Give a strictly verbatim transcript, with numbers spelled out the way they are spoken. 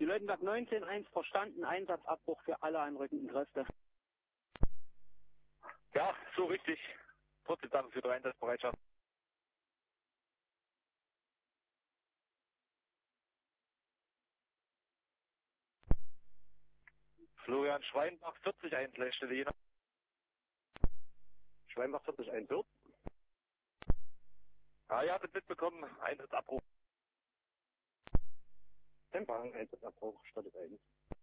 Leutenberg neunzehn eins verstanden, Einsatzabbruch für alle anrückenden Kräfte. Ja, so richtig. Trotzdem danke für die Einsatzbereitschaft. Florian Schweinbach, vierzig eins, Leitstelle Jena. Schweinbach vierzig eins, so. Ja, ihr hattet mitbekommen, Einsatzabbruch. Tempang, Einsatzabbruch, Stadt eins.